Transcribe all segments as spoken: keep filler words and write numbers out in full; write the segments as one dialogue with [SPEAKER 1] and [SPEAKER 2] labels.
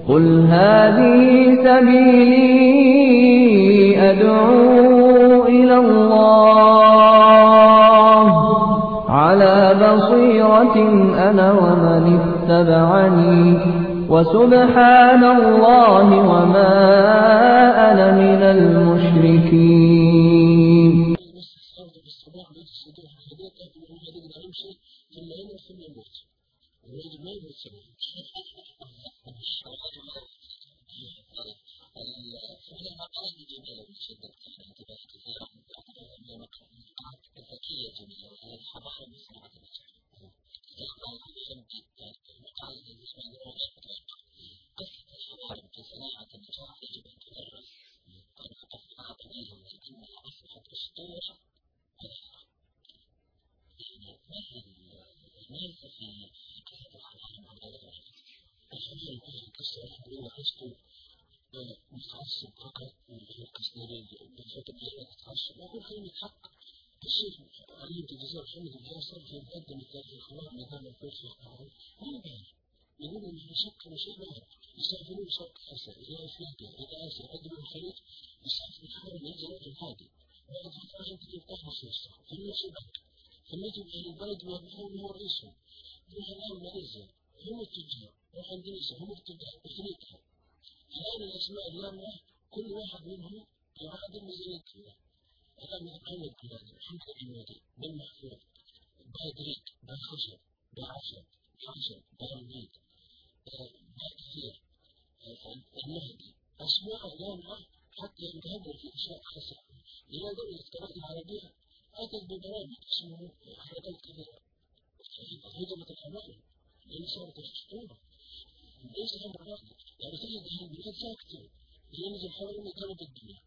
[SPEAKER 1] قُلْ هَٰذِهِ سَبِيلِي أَدْعُو إِلَى اللَّهِ ۚ عَلَىٰ بَصِيرَةٍ أَنَا وَمَنِ اتَّبَعَنِي ۖ وَسُبْحَانَ اللَّهِ وَمَا أَنَا مِنَ الْمُشْرِكِينَ.
[SPEAKER 2] متعصب فقط ويركز بالفترة اللي تتعصب وأقول كلمة حق. الشيخ علي بن جزار محمد الجاسر في مقدمة تاريخ الخلاف نظام الكويت في القاهرة ما بعرف يقول إن يسكر شيء واحد يستعملون سوق حسن إلى أفريقيا إلى آسيا قدم الخليج يستعمل الحرم ينزل وجه الهادي بعد فترة عشان تجيب طاقة خاصة ثم سبك ثم يجب أهل البلد ويبقون هو رئيسهم يروح الآن ماليزيا هم التجار يروح اندونيسيا هم التجار أفريقيا. الآن الأسماء اليوم كل واحد منهم يعادل ميزانيته. الآن محمد بلادي محمد الجمادي بن محفوظ بادريك باخشب بعشب بعشب بارميد باكثير المهدي أسماء اليوم حتى ينتهبوا في أشياء خاصة. إلى دولة الكويت العربية أتت ببرامج اسمه حركات كثيرة هجمة الحمام اللي صارت الأسطورة ليس أمر واحد. يعني تجد أهل البلاد ساكتين ينزل حولهم يقلب الدنيا.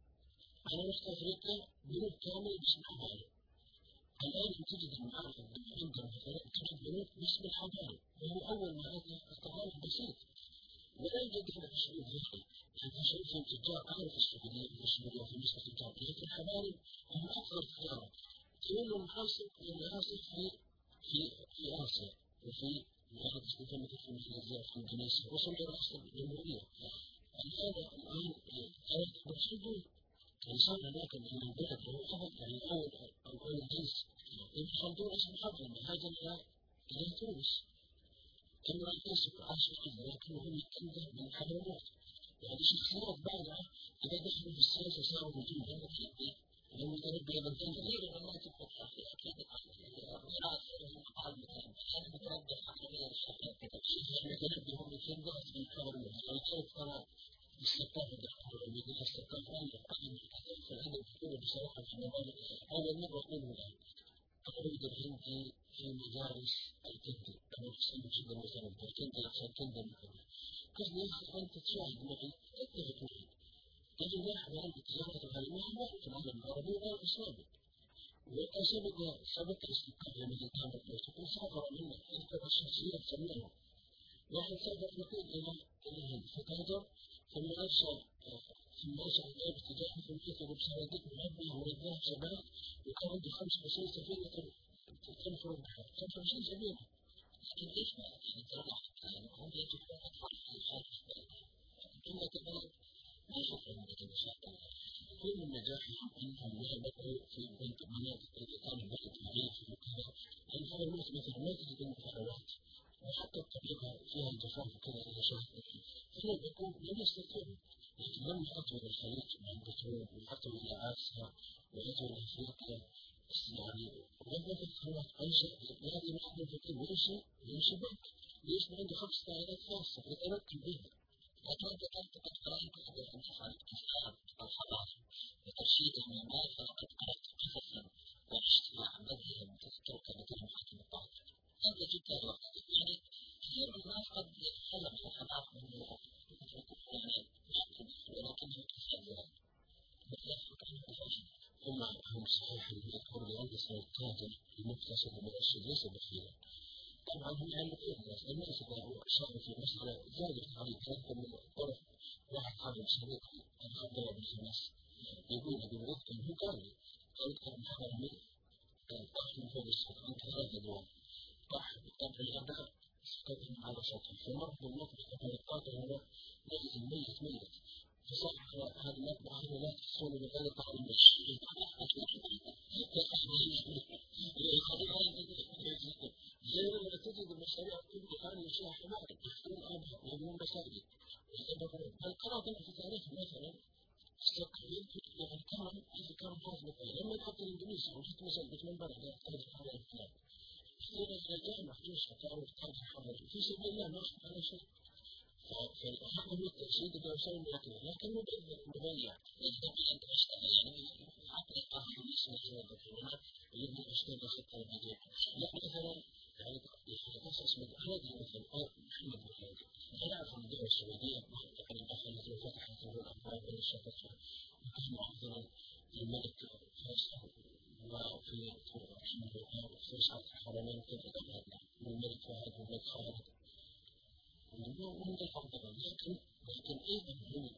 [SPEAKER 2] أنا رحت أفريقيا بنوك كامل باسم حضاري. الآن تجد المعارف عندنا مثلا تجد بنوك باسم الحضاري وهو أول ما هذا التعارف بسيط ولا يوجد هنا في الشعوب ذلك. يعني في شعوب فيهم تجار أعرف السعودية في السعودية في مصر تجار لكن الحضاري هم أكثر تجارة. تقول لهم حاصل الرئاسة في في في آسيا وفي يعني تستطيع مثل في ماليزيا في إندونيسيا وصل إلى رئاسة الجمهورية. الآن الآن كانت مقصوده إنسان هناك من البلد وهو أول يعني أول أو أول جنس يخلدون اسم حضرم هاجم إلى إلى تونس. كانوا يقيسوا عاشوا كذا لكنهم يتكلمون من حضرموت. يعني شخصيات بعدها إذا دخلوا في السياسة صاروا موجودين في البيت لأنه يتربى بلدان كثيرة والله تتفتح في أكيد الرئاسة والمقال مثلا أنا متربى حقيقية الشركات الشيخ المتربي هم يتربى في حضرموت ويتربى ترى الثقافة الدكتورة ويقول الثقافة أنا أقدم الكثير فالأنا الدكتورة بصراحة في المبادئ أول مرة أقوله الآن أقول الهندي في مدارس الكندي أنا أحسن جدا مثلا الكندي أحسن كندي مثلا قلت يا أخي أنت تشاهد معي تتفق معي يجب واحد عند التجارة العالمية ما في العالم العربي ولا الإسلامي وكان سبق سبق الاستقامة الذي كان يقول سافر منه يذكر الشخصيات سميهم واحد سافر يقول إلى إلى الهند فتهجر ثم أرسل ثم أرسل إلى اتجاه ثم كتب بصناديق معبئة ورداه شباب وكان عنده خمس وعشرين سفينة تنفر البحر خمس وعشرين سفينة لكن إيش ما يعني ترى يعني هم يجب أن أدخل في حاجة ثم تبقى ما يشوف عندك المشاكل كل النجاح أنهم لا بدأوا في بنت مناطق التي كانت بلد الريف وكذا الفضلات مثلا ما تجد المفاعلات وحتى الطبيعة فيها الجفاف وكذا إذا شاهدت فلا يكون لم يستطيعوا لكن لما أتوا إلى الخليج مع البترول وأتوا إلى آسيا وأتوا إلى أفريقيا يعني وظفت خلاص أنشأ لازم يحضر الفكر ويمشي ويمشي بنك ليش ما عنده خمس تعيينات خاصة يتمكن بها. لكن أنت كنت قد قرأت تحدث عن تفعيل الكتاب الحضاري وترشيد المعمار فلقد قرأت قصصا وعشت مع مذهب تذكرك مثل محاكم الطاهر. أنت جبت الوقت يعني كثير من الناس قد يتكلم عن الحضارة من اللغة يعني ولكنه كثير ذلك بتلفق عنه الفاشل. هم هم صحيح يذكرون لأنس التاجر المكتسب المؤشر ليس بخيرا. طبعا هم يعلقون الناس الناس إذا شاروا في مسألة زادت عليه ثلاثة من طرف واحد حاجة صديقي عبد الله بن خميس يقول أبي وقت هو قال لي قال كان محرمي طاح من فوق السطح عن ثلاثة أدوار طاح بالطبع الغداء سقط على سطح فمر بالمطبخ من الطاقة هو ميت ميت فصح هذا المطبخ هنا لا تحصل بغير طعم الشيء غير أن تجد المشاريع كلها هذه فيها حماية تحصل أبها ومن مساجد القراءة في تاريخ مثلا استقبل يعني كان إذا كان فاز مثلا لما يحط الإنجليزي وجدت مثلا بثمان بلد يحتاج حوالي الكلام يصير الرجال محجوز فتعرف تحتاج حوالي في سبيل الله ما يخطئ على شيء فهذا هو التأشيد اللي يوصل لكن لكن هو مبين يجب أن تشتغل يعني حتى يقع في الناس مثلا الحيوانات يجب أن تشتغل خطة الفيديو لا مثلا يعني يخصص من هذه مثلا محمد بن حيوان أنا أعرف أن الدولة السعودية يعني مثلا التي فتحت الأبواب بين الشركات وكان مثلا الملك فيصل وفي رحمه الله فيصل الحرمين كيف تبعد والملك فهد والملك خالد ومن الأفضل لكن لكن أيضا هو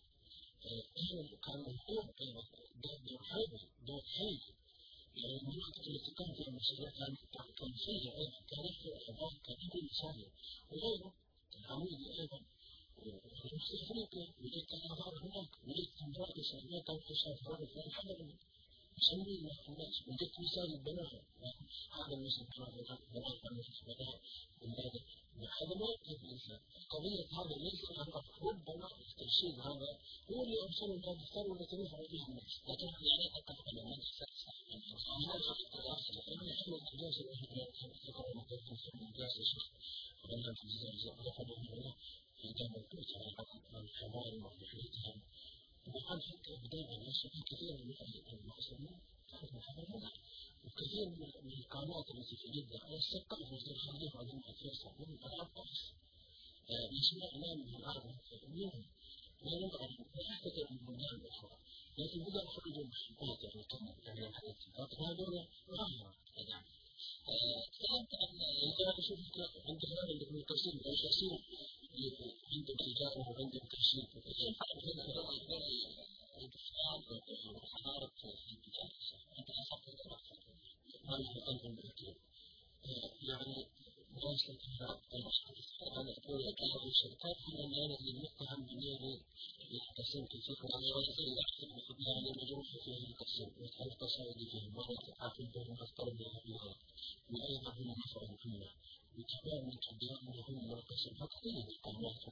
[SPEAKER 2] أيضا كان هو أيضا دور حيوي دور حيوي يعني المناطق التي كان فيها المسؤولية كان فيها أيضا كان يحفظ الأخبار كان يكون مثالي وغيره العمودي أيضا وفي أفريقيا وجدت الأخبار هناك وجدت أمراض سلبية أو خشاف هذا في الحضر يسمون الناس وجدت مثال البناء هذا المثل هذا بناء البناء البناء هذا ما يكتب الإنسان قضية هذا ليس أن ربما الترشيد هذا هو اللي أرسله الله بالثار والتي نفع به الناس لكن يعني أتفق على من يستطيع هذا الأصل أن يحمل الجاس الأهلية تقرأ مقدمة في الجاس الشيخ وأنها في الزلزال ذكروا هنا في جامع البيت عن الحمار وحياتهم وقال حتى بداية الناس في كثير من المعصومين تعرف محمد وكثير من القنوات التي في جدة على الثقافة في الخليج وعندهم الفيصل من الأطفال يسمع نام من الأرض منهم لا ينبغي أن يحتكر من البلدان الأخرى لكن بدأ خروج المحبات يعني كما يعني الحديث فهذول ظاهرة يعني كلامك عن إذا أشوف عند كلام ابن القاسم ابن القاسم عندهم تجارة وعندهم تشريف كيف هذا هذا الانتفاع والحضارة في التجارة أنت أصبت الأكثر ما يحتاجون بالكثير يعني دراسة الحضارة أنا أقول لك هذه الشركات هي الآن اللي المتهم بنية القسم كيف يعني وزير يحسب يعني مجروح فيه القسم وتعرف تصاعد فيه مرة تعرف بهم أفترض بها وأيضا هم نفعهم فينا وكمان من كبير منهم القسم فقطين القنوات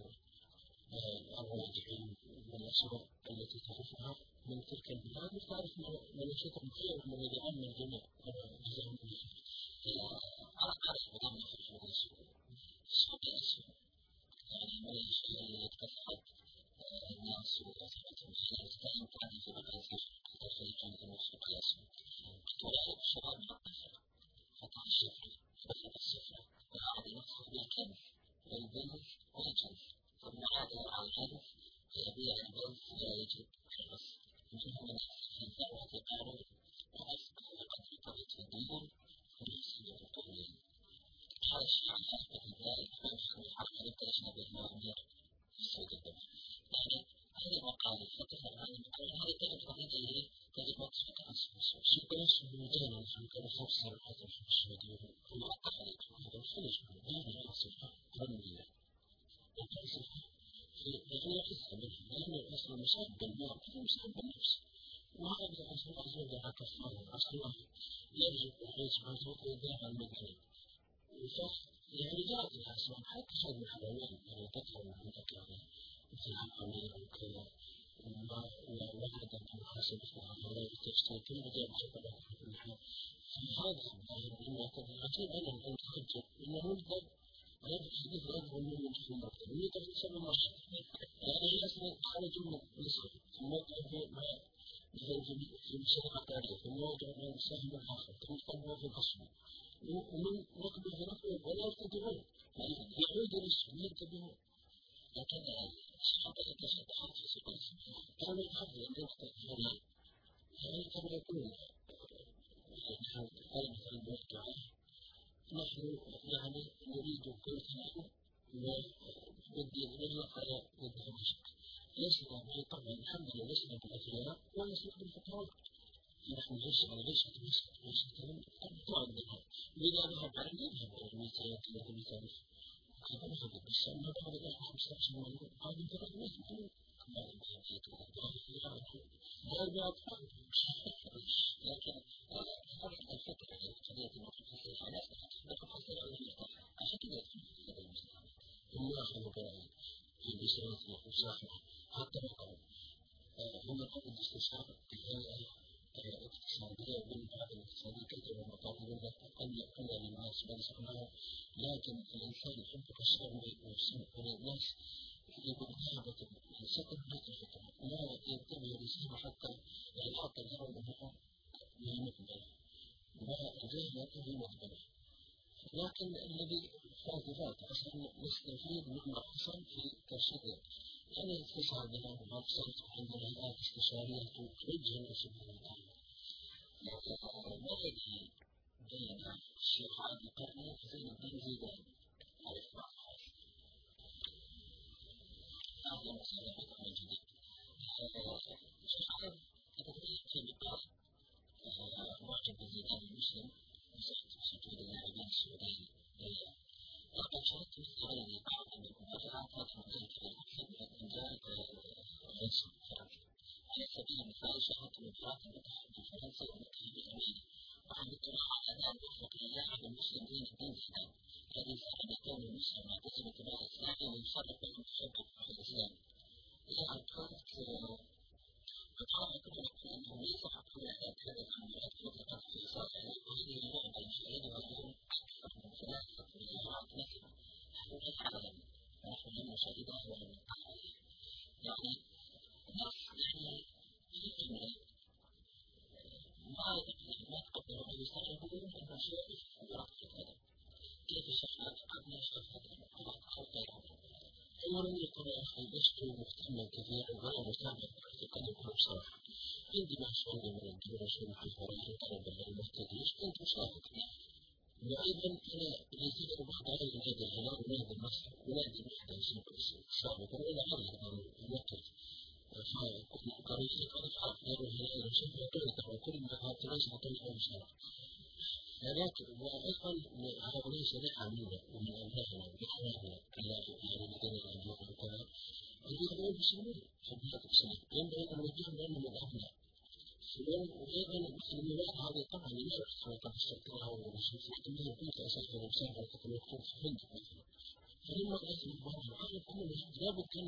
[SPEAKER 2] الراجعين والأسرة التي تعرفها من تلك البلاد وتعرف من يشتم خير من يدعم الجميع جزاهم الله على عرف وضمن في الفلوس السعودية السعودية يعني من الشيء اللي يتكفل الناس وأثبتهم هي تتعلم تعرف في مقاييس الخليج عندنا السعودية السعودية ولا الشباب مقاييس خطأ الشفري خطأ السفرة وعاد نفسه بالكنف والبنف والجنف ثم عاد على الجنف يبيع البنف ولا يجب حرص وجوه من في ثروة قارون وأصبح لقد ارتبط في الدين ونفسه الطويل هذا الشيء عن حركة ذلك فنحن الحركة نبتلشنا بالمعمير في السوق الدولي يعني هذه المقالة فتفهم هذه المقالة هذه تجد قضية إليه تجد ما تسبق أسفل شيء بلاش مجانا نحن كان خمسة حتى في السعودية ومعطف عليك هذا الخليج هذه الفلسفة رمية الفلسفة في غير قصة منها لأن الأصل مصاب بالمال هو مصاب بالنفس وهذا أصل أصل ذا كفاره أصلا يرجع الله سبحانه وتعالى يدافع عن المدينة يعني جاءت الأسباب حتى هذه الحيوان يعني تكثر من ذكرها مثل الحمير وكذا ووحدة المحاسبة في العملية والتشتيت كل بدأ بخطبة كل حال فهذا لما تدعي أنا أن تخجل إنه يبدأ هذا الحديث أجل من المجفل المكتب من يتفسر المرشد يعني هي أصلا خرج من مصر ثم يقع في مسابقة تاريخ ثم يقع من سهم الآخر ثم يقع في الأصل ومن ركب الغرفة ولا يرتدعون يعود للسنة ينتبهون لكن الشيطان يتفتحات في سبيل كان الحظ عندنا تكفيرين يعني كما يقول نحن قال مثلا بوقع نحن يعني نريد كل نحن ودي نجلق على ضد دمشق لسنا طبعا الحمد لله لسنا بالأثرياء ولسنا بالفقراء نحن ليش على ليش دمشق ليش كلام طبعا منها إذا ذهب عن يذهب الميتات التي تعرف هذا مثلا بس أما بعض الأخوة مستقسم والله هذا أنت رجل مثل كما يمكن في كذا هذا بعض لكن هذه الفكرة قضية المتخصص على المتخصص على المستقبل عشان كذا هذا المستقبل الناس المقرأة في بسرعة ومساحة حتى مثلا هم الأمر الاستشعار بهذه الاقتصادية والمعادلة الاقتصادية كثيرة ومطالب منها أقل أقل للناس بنصحناها لكن الإنسان يحب الشر والسمع من الناس يقول ذهبت السكن هذه الفكرة لا ينتبه لسهم حتى حتى الهوى الأمور يمثل والجهل ينتبه يمثل لكن الذي فات فات عشان نستفيد مما حصل في ترشيد يعني استشعار بها ومقصد عندنا هيئات استشارية توجه الأسبوع الآن الذي بين الشيخ عبد القرني زين الدين زيدان عليه الصلاة هذه مسألة حكم جديد الشيخ عبد يتكلم في لقاء معجب بزيدان المسلم مسألة سجود اللاعبين السعوديين لقد شاهدت مثل غيري بعض من المراجعات هذه المدينة بالأكثر من إنجاز الرسم الفرنسي على سبيل المثال شاهدت مباراة المنتخب الفرنسي والمنتخب الأمريكي وعند اطلاع على ذلك وفق اللاعب المسلم زين الدين زيدان الذي سعى لكون المسلم معتزم الانتماء الإسلامي ويفرق بين المتشبع والإسلام لاعب كانت وطبعا كنت نقول أنه ليس فقط لاعب هذا العمليات مطلقة في إسرائيل وهذه اللعبة يشاهدها اليوم أكثر من ثلاثة مليارات نسمة حول العالم ونحن لم نشاهدها ولم نقع يعني الناس يعني في جملة ما ما تقدروا أن يستوعبون أن شيء في كرة القدم كيف الشخص قد يشتغل هذا المقالات أو غيرها أولا يقول يا أخي لست مهتما كثيرا ولا متابعا كرة القدم بصراحة عندما شغلي من الدورة شغل في فريق طلب المهتديش كنت أشاهد وأيضا أنا يزيد بعض على نادي الهلال ونادي النصر ونادي الوحدة سابقا إلى آخره المركز فكل قرية كانت على غير الهلال وشبه طريقة وكل ما هذا ليس طريقة مشاركة لكن وأيضا هؤلاء شريحة منا ومن أبنائنا وإخواننا الذين يعني الذين يعملون الكلام الذين يسلمون في هذه السنة ينبغي أن نوجههم لأنهم الأبناء وأيضا المسلمين هذه طبعا يعرف سلطة الشرطة والرسول لكن هي كنت أساسا مساعدة كتلوكتور في هند مثلا فلما قلت بعض العالم كله لابد أن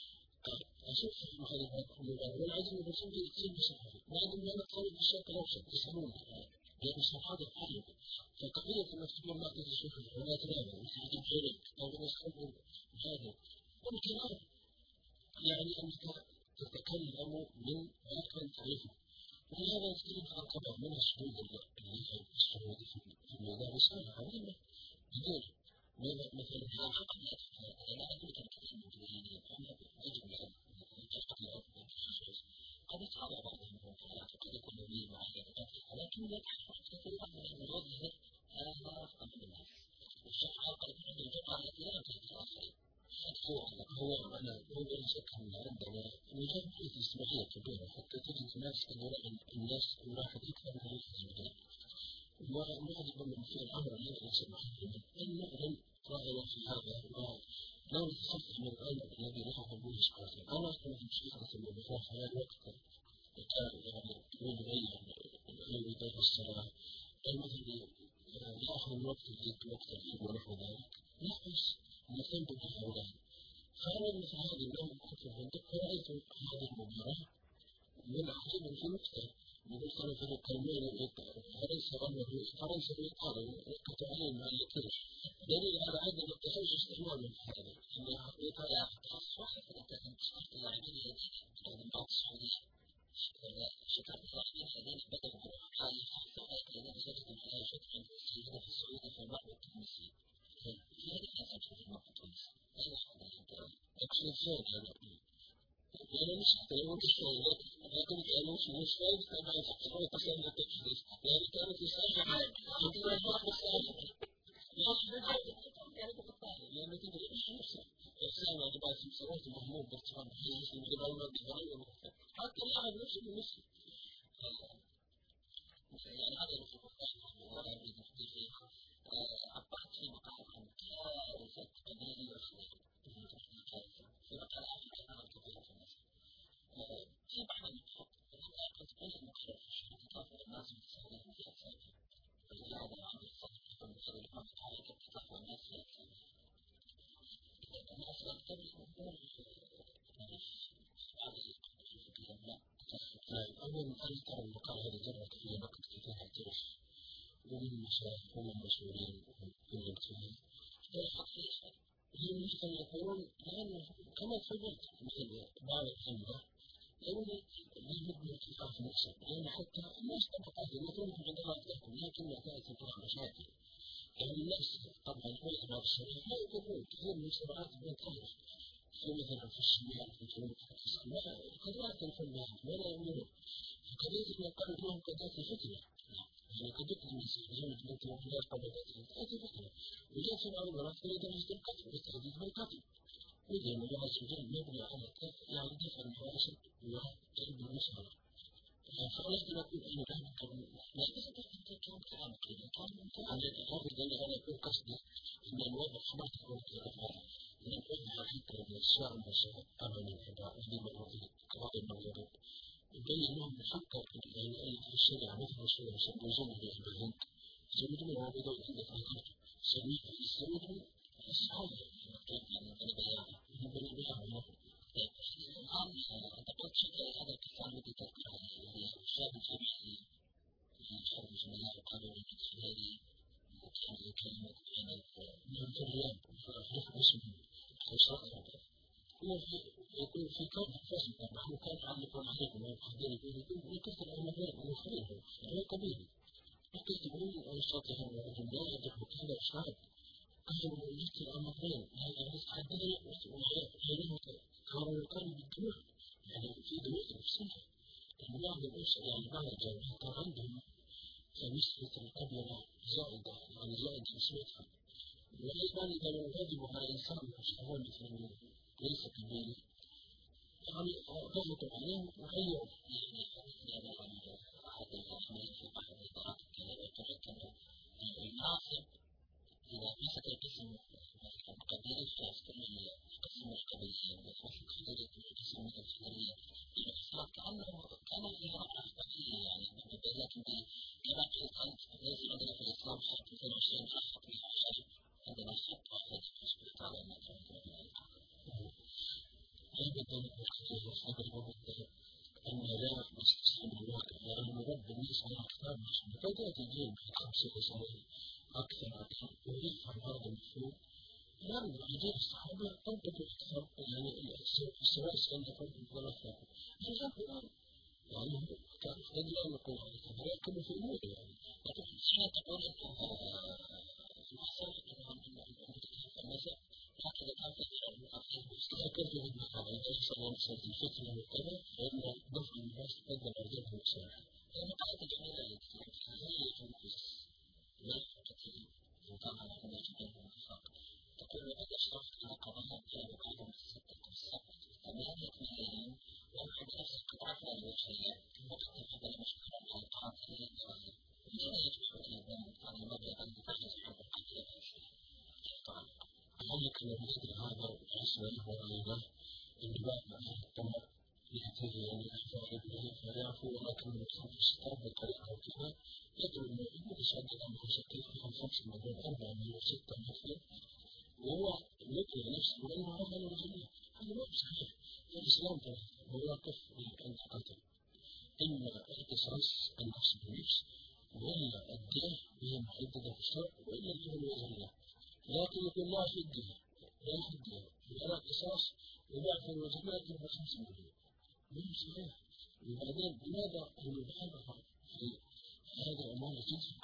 [SPEAKER 2] أشوف هذه المبادرة والعزم الرسول يصير بصحة بعد ما نتطلب بالشرق الأوسط يسألون لأن هذا الحل فقضية أنك تقول ما تجي شوف ولا تنام وتجيب شريك أو تسحب هذا والكلام يعني أنك تتكلم من واقع تعرفه ولهذا نتكلم عن طبعا من الشهود اللي في الشهود في الميدان رسالة عظيمة بدون مثلا هذا الحق لا أدرك الكثير من الدولين أما يجب أن يتحقق الأفضل في الشخص قد يتعرض بعضهم المنكرات وقد يكون به معينة ولكن لا تحقق كثيرا من الموجه هذا أمر الناس والشيخ قد يكون الجمعة التي لا تجد الآخرين هو هو أنا هو لا شك أن عندنا وجود في اجتماعية كبيرة حتى تجد الناس تدور الناس الواحد أكثر من الجمعية ونعجب من في الأمر الذي ليس محرما أن نعلم رأينا في هذا ولا نتصفح من الأمر الذي له به سبحانه أنا أكون في شيخة المبادرة في هذا الوقت كان يعني يقول لي أن يدعي الصلاة المثل يأخذ الوقت الجد وقت الحب ونحو ذلك لا بس نهتم بهؤلاء فأنا مثل هذه اليوم كنت في الفندق فرأيت هذه المباراة من عجيب في نقطة يقول كانوا في الكلمين فرنسا غلبت فرنسا وإيطاليا كتعليم مع الكل دليل على عدم التحيز استعمالا في هذا أن إيطاليا تخصص واحد فلن تشترك اللاعبين الذين تقدم بعض السعودية شكرت اللاعبين الذين بدأوا بالأفعال فأولئك الذين سجدوا في هذا الشكل عند السيدة في السعودية في المرء والتونسي في هذه الأسئلة في المرء التونسي أين هذا الكلام؟ أقصد الشيء هذا أنا مش أتكلم في الشيء لكن كانوا في مشهد كما يفكرون تصميم التجهيز يعني كانوا في ساحة يمكن أن يأخذ الساحة لأن تدري إيش نفسه إحسان واجبات في سنوات مهموم بارتفاع بحيث من قبل المادة الغريبة المختلفة حتى اللاعب نفسه بمثله يعني هذا نفسه مختلف ولا يريد تفكير فيه عبرت في مقال عن كارثة قبيلية في كارثة في مقال آخر عن كبيرة في الناس. في بعض النقاط كنت قلت المقال في الشهر كافة الناس متساويين في أجسادهم. ولهذا عند الصدق يكون مثل الإمام تعالى كتاب الناس في أجسادهم. الناس لا تبدو أول أن ترى المقال هذا جرت في وقت كتاب الجيش ومن المشايخ ومن المسؤولين ومن كل الفهم الحقيقة هي مثل يقولون لأنه كما تفضلت مثل بعض الأمة لأنه يجب من اتفاق نفسه لأن حتى الناس طبقات المفروض في جدارات لكم لكن نتائج تطلع مشاكل يعني الناس طبعا كل بعض الشباب لا يقولون كثير من الصراعات بين كثير في مثلا في الشمال في الجنوب في القسم القدرات الفنية ولا يؤمنون قضية النقل لهم قضية الفتنة يعني قضية المسيحيين بنت وفلات قضية الفتنة وجاء في بعض المرات في درجة القتل والتهديد بالقتل وإذا الله عز وجل مبني على يعني دفع الفواصل وجلب المسألة فأريد أن أقول أن ذلك لا يستطيع كان كلام كذا كان على الأرض أن أنا أكون قصدي أن الوضع ما تكون كذا من الوضع حتى الأشياء المسيحة أمام الحباء لما يوضع كواضع الموضوع يبين لهم يفكر في الشريعة مثل الشريعة يسمونه بالهند يسمونه هو بدون عندك الهند يسميه يسمونه الصحابة يعني بني بيانا بني بيانا الآن أعتقد شيء هذا الكتاب الذي تذكره الذي الشاب الجميل في الحرب الجميلية وقالوا لي السوري كان كلمة من الرياض في اسمه خيشرات يقول في كون فاسد نحن كان يعلقون عليكم ويقدرون يقولون يكثر الأمرين ويخرجهم هو قبيل يكتبون أنشطهم ورجمنا يدعو كذا وشعب كانوا يكثر الأمرين هذا الناس حدثني وحينهم كانوا يقالوا بالدماء يعني في دماء نفسها يعني بعض الأسر يعني بعض الجامعات كان عندهم مثل القبيلة زائدة يعني زائد في اسمها وأيضا إذا لم يجب على الإنسان يشتغل مثل ليس كبير يعني ضغط عليهم وغيروا يعني هذا أحد الأحمال في بعض الإدارات يتمكن المناصب إذا مسك القسم القبيلي فيستلم القسم القبيلي ويتمسك قضية القسم الفدرالية الاقتصاد كأنه كان فيها عقبية يعني لكن كما قلت ليس عندنا في الإسلام خط اثنين وعشرين خط اثنين وعشرين عندنا خط واحد يثبت على أن أيضا الخطيئة أن لا نستسلم الواقع لأن رب الناس على كتاب مسلم فإذا تجيب خمسة سنين أكثر أكثر ويفهم هذا المفهوم لأن عجيب الصحابة طبقوا أكثر يعني السواء سألتهم ثلاثة فجاءوا يعني كان يجب أن يكون هذا الكبير كما في أمور يعني لكن حين تقول في المحصول المساء هكذا كان في ذكرت في المقام ليس ينسى الفتنة وكذا فإن دفع الناس تقدم أرضيه المساء المقالة الجميلة التي هي تنقص ليس كثير وكان هذا جدا موفق تقول وقد أشرفت إلى قضايا كان بعضهم ستة السبت ثمانية ملايين وأحد نفس قطعة الوجهية وقد تقبل مشكلة الأوقات إلى الجوائز وجاء يجب الإعلام عن المبلغ الذي تحدث عن القتل في الشيء طبعا ذلك المثل هذا الاسم له أيضا انتباه أهل الطمع يحتاج أن يحفظ به فيعفو ولكن من الخمس بطريقة وكذا يدعو المؤمن يشهد أنه ستة خمس مليون أربعة مليون ستة مثلا وهو يطلع نفسه لأنه هذا الجميع هذا ما صحيح الإسلام مواقف عند القتل إما اختصاص النفس بالنفس وإلا الدين هي محددة في الشرع وإلا الدين الوزنية لكن يقول لا في الدين لا في الدين ولا قصاص وضعف الوزنية تبقى خمس مليون ما صحيح وبعدين لماذا المبالغة في هذا الأمر التي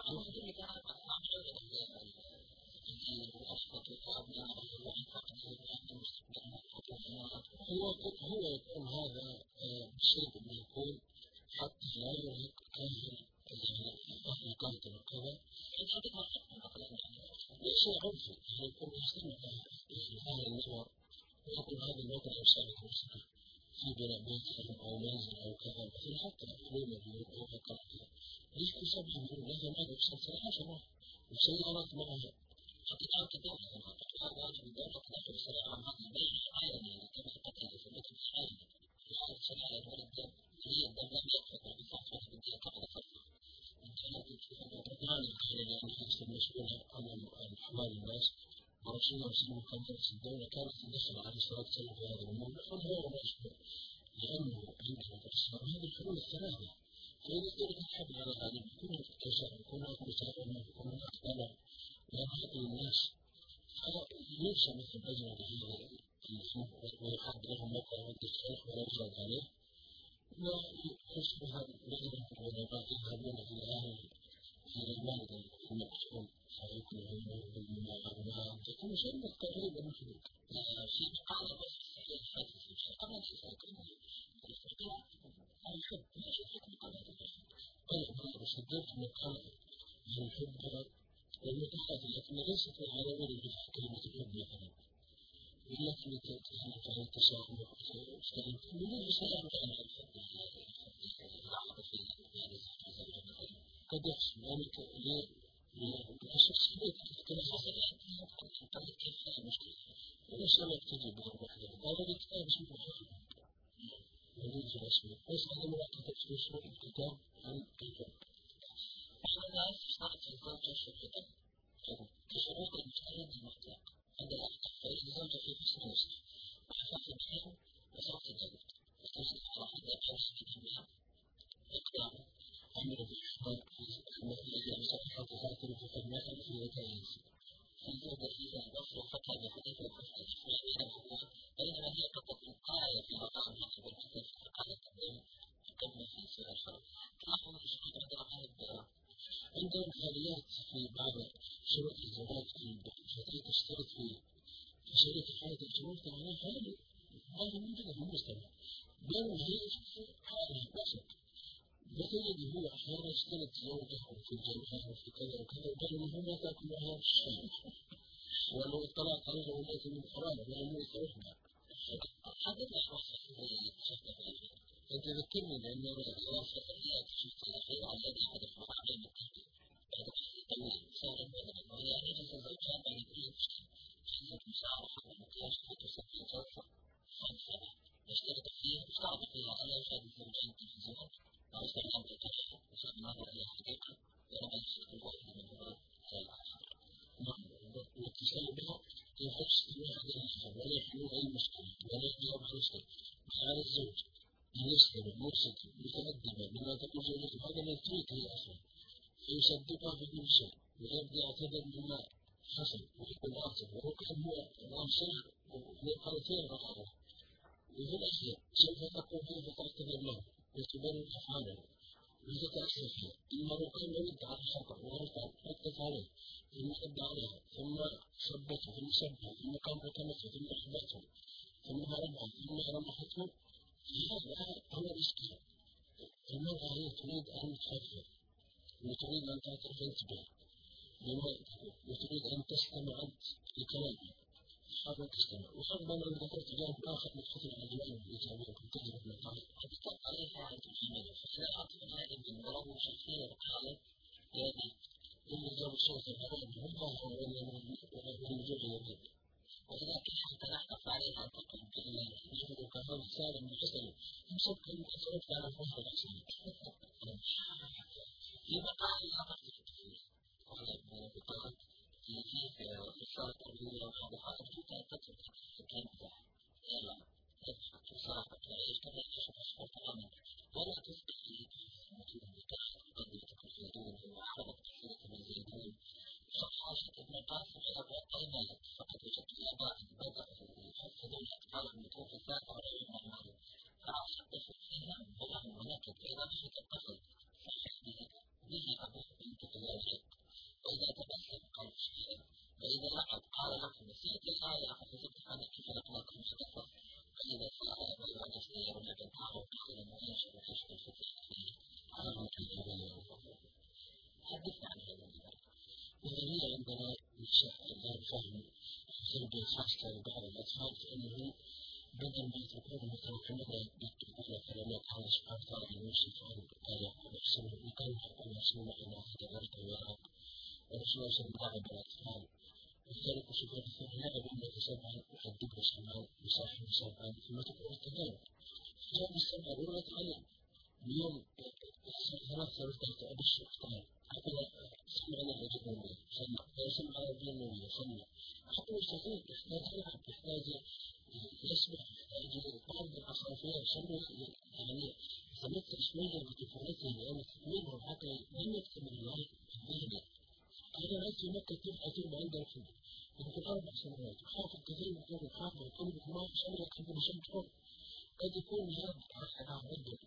[SPEAKER 2] هو هو يكون هذا الشيء اللي يكون حتى لا يرهق كاهل أهل القاتل وكذا شيء عنفي يكون يستمع أهل النظر ويقول هذا الوضع يساعد نفسه في بناء بيت أو منزل أو كذا مثل حتى أفلام اليوم أو هكذا ليش كل سبب يقول لازم هذا يسلسل عشرة وسيارات معها قطاعات كثيرة من القطاعات واجب الدولة تدخل السلام عن هذا البيع عالمي يعني كما تقتل في المثل الحالي في حالة سلالة الولد هي الدم لم يكفر بفترة بدية قبل فترة الدولة تشوف أن الرجال الحالي يعني ليس المسؤول عن أحوال الناس ورسول الله صلى الله عليه وسلم الدولة كانت تدخل عليه الصلاة والسلام في هذا الأمور نحن هو مسؤول لأنه عندنا في الإسلام هذه الحلول الثلاثة فإذا كانت الحمل على هذه يكون الكسر يكون المساءلة يكون الأقبال ويقتل الناس فينشأ مثل أجل هذا المسلم ويحد لهم موقع والتصحيح ولا يجرد عليه ويصبح رجلا من العلماء يذهبون في أهل في المال المقصود فيكون علمه بالمعلومات تكون شيء تقريبا مثل في مقالة بس في الفاتحة في قبل الفاتحة الاستقلال الحب لا شيء في مقالة الفاتحة طيب أنا صدقت مقالة عن الحب والمتحدث لكن ليست على ورد كلمة الحب مثلا التي تتحدث عن التشاؤم والتشاؤم من الرسالة عن الحب قد يحصل ذلك للشخص كما حصل يعني كيف هذا المشكلة والرسالة تجي بها وحدها هذا الكتاب اسمه الحب يجوز الاسم ليس هذا مراقبة في الكتاب عن الحب أحد الناس اشترط في الزوجة شركة كشروط المجتهد المطلق عند الأخطاء فإن الزوجة في حسن نصف وعفاف الدين وصوت الجلد وتجد على حد أقل منها إقدام أمر بالإحضار إذا مسافحة فاتن فقد نقل في وتعيز في زوجة إذا البصر فتى بحديث الحسن بينما هي قد تكون قاية في مقام حسب الحسن فقال التقديم تقدم في سورة الشرع تلاحظ الشروط عند الغالب عندهم خاليات في بعض شروط الزواج فتاة تشترط في شريك حالة الجنوب تعالى هذا هذا من جدا في المجتمع بينما هي حالة وسط وتجد هو أحيانا اشترط زوجه في الجنة وفي كذا وكذا بينما هو ما تأكل معها الشيء ولو اطلعت عليه وليس من حرام ولم يتوقع هذا لا يحصل أنت ذكرني لأن خلاص الخليات شفت الأخير على يد أحد الفقهاء التحديد بعد بحث طويل سهل مثلا وهي يجلس الزوجان بين كل مشكلة جلسة مشاعرة ومكاشفة تسمى جلسة خلفة يشترط فيها اشترط فيها ألا يشاهد الزوجين التلفزيون أو استخدام الكشف وشاهد النظر إلى الحقيقة ولم يشترط الواحد منهما زي الآخر. والاتصال بها يحس بها الأحسن ولا يحلو أي مشكلة ولا يجاوب عن مشكلة على الزوج يسلم مرشد متأدبا بما تقول زوجته هذا لا يترك هي أصلا فيصدقها في كل شيء ويبدأ يعتذر بما حصل ويكون أصلا وهو كان هو الأمثل وقالتين رقابه وفي الأخير سوف تقول كيف تعتذر له وتبرر أفعاله وتتأسف فيه إما لو كان يرد على الخطأ وغلطان ردت عليه ثم رد عليها ثم صبته ثم سبها ثم قام بكلمته ثم أحبته ثم هربها ثم رمحته هذا هو الإشكال المرأة هي تريد أن تخفف وتريد أن تعترف انتبه وتريد أن تستمع لكلامها هذا تستمع وحرما أن ذكرت جانب آخر متخطر على جوانب الإيجابية كنت تجرب من قبل قد كانت عليها عن تجميلها فإذا أعتقد هذه من ضرب شخصية قالت يعني إن الزوج صوت الأذان الله والنجوم يمين وإذا كان حتى نحن عليها أن تكون كلمة يجب كفر سالم من حسن يمسك أن تصرف على الفهد الأحسن في مقال الأمر في التفسير وهي من البطاقة التي في الشرط الأولى وحدها أرجوك أن تترك الكلمة إلا تضحك وصاحبك تعيش كما يشوف أشهر تماما ولا تسبق لي مطلوب بكاح تقدمتك الزيدون وحرمت كثيرة من الزيدون صحاشة ابن قاسم أبو أيمن فقد وجدت الآباء بدأوا يحفظون أطفالهم بطرق الذات وغير المعمول فأصدق فيها بلهم ولكن إذا بشك الطفل فحس به أبوه بنتك الأجل وإذا تبسم قال شيئا وإذا لعب قال له نسيت الآية فحسبت أنك خلقناك مصطفى فإذا سأل أبوه أن يستير لك الدعوة قال ما يشعر كشف الفتح فيه هذا هو الكلام حدثنا عن هذا المبارك وهي عندنا غير فهم تربية خاصة لبعض الأطفال فإنه بدل ما تكون مثلا كمدة يكتبون كلمات الله سبحانه وتعالى يوصف عن قال يحسنه وكان يقول يحسنه أن هذا غير ويرى الرسول صلى الله عليه وسلم الثالث وصفات الثانية لا بين يتسبع يحدد سمعا يصاحب سمعا ثم تقول التجارب جاب السمع الأولى تعلم اليوم ثلاث ثلاثة أبش اختار حتى سمعنا الأجنبية سمع سمع الأجنبية سمع حتى يستطيع يحتاج يلعب يحتاج يسبح يحتاج بعض العصافير سمع يعني تمثل شوية بطفولته لأن تكوينه حتى لم يكتمل الله الذهني أنا رأيت في مكة كيف أتوب عند الحب يمكن أربع سنوات وحافظ كثير من طرق حافظ وكلمة ما شمل يكتب بشمس حر قد يكون هذا على عدة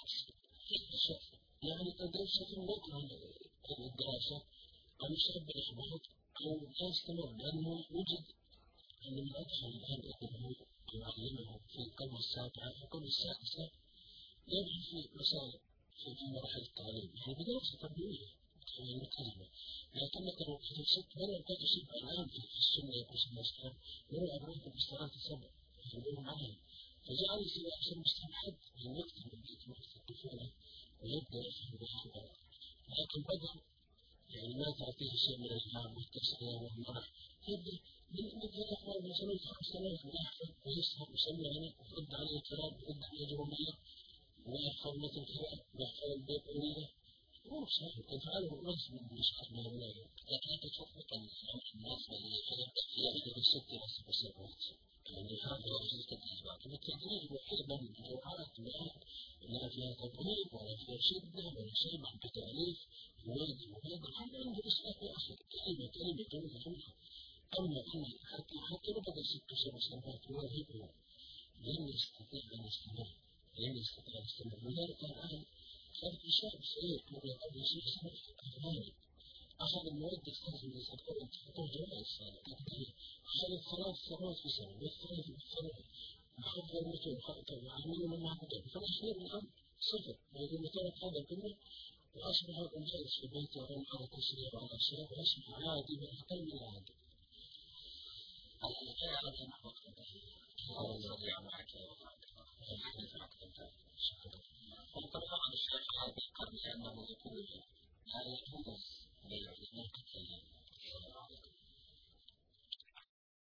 [SPEAKER 2] الشخص يعني قد يشتغل وقت الدراسة أو يشتغل بالإحباط أو لا يستمر لأنه وجد أن من أدخل الآن ابنه يعلمه في القرن السابع في القرن السادسة يبحث في مسائل في مراحل التعليم يعني بدراسة تربوية ملتزمة لكنك لو تكتشف ولا تكتشف الآن في السنة يقول صلى الله عليه وسلم ولا أبوك بالصلاة السبع يقولون معهم فجعل سواء سن مستحد من وقت من بيت وقت الطفولة ويبدأ يفهم بالخبرات لكن بدأ يعني ما تعطيه شيء من الإلهام والتسلية والمرح يبدأ من مثل أخوان مثلا خمس سنوات ويحفظ ويسهر ويسمع يعني ويرد عليه الكلام ويرد عليه جرومية ويحفظ مثل كلام ويحفظ البيت أوليه هو صحيح تفعله نفس من المشاعر من الولاية لكن أنت تفكر أن الناس اللي يأخذ الست نفس بسرعات يعني هذا هو جزء التدريج التدريج الوحيد من الجوعات لا فيها تدريب ولا فيها شدة ولا شيء مع بتأليف ويد وهذا هذا عنده إصلاح أصل كلمة كلمة جملة جملة أما أن حتى حتى لو بدأ ست سبع سنوات يوهبه لن يستطيع أن يستمر لن يستطيع أن يستمر لذلك الآن كانت إشارة سيئة قبل قبل شيء سنة أخذاني أخذ المواد يستخدم يستخدم يستخدم جوائز تقدير أخذ ثلاث سنوات في سنة والثالث في سنة أخذ المتون خطأ وعملوا من معبدين فالأخير الآن صفر ويقول مثلا هذا كله وأصبح الجالس في بيته يرون على تسريع وعلى سريع وأصبح عادي بالأقل من العادي. وطبعا الشيخ هذا القرن لأنه يقول لا يجوز بيع الملك